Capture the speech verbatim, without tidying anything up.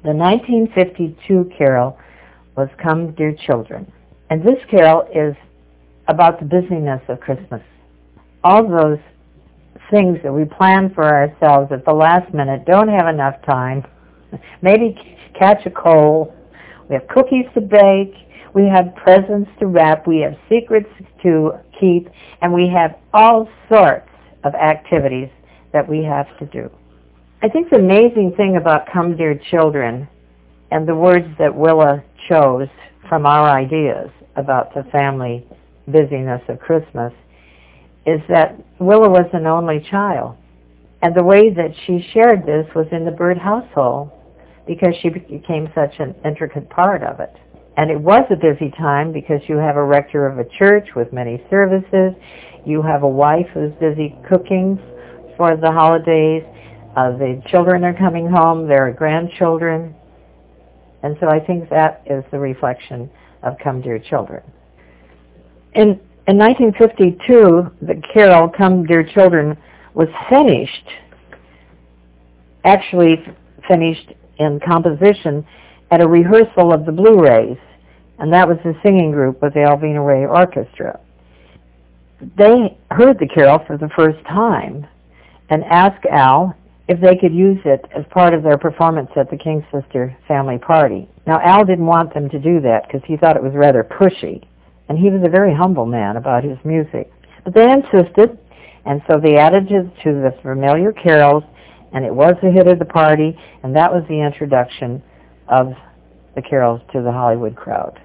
The nineteen fifty-two carol was Come, Dear Children. And this carol is about the busyness of Christmas. All those things that we plan for ourselves at the last minute, don't have enough time, maybe catch a cold, we have cookies to bake, we have presents to wrap, we have secrets to keep, and we have all sorts of activities that we have to do. I think the amazing thing about Come, Dear Children, and the words that Willa chose from our ideas about the family busyness of Christmas, is that Willa was an only child. And the way that she shared this was in the Bird household, because she became such an intricate part of it. And it was a busy time because you have a rector of a church with many services, you have a wife who's busy cooking for the holidays, uh, the children are coming home, there are grandchildren, and so I think that is the reflection of Come, Dear Children. In, in nineteen fifty-two, the carol Come, Dear Children was finished, actually finished in composition at a rehearsal of the Blu-rays, and that was the singing group with the Alvina Ray Orchestra. They heard the carol for the first time and asked Al if they could use it as part of their performance at the King Sister family party. Now, Al didn't want them to do that because he thought it was rather pushy, and he was a very humble man about his music. But they insisted, and so they added it to the familiar carols, and it was a hit of the party, and that was the introduction of the carols to the Hollywood crowd.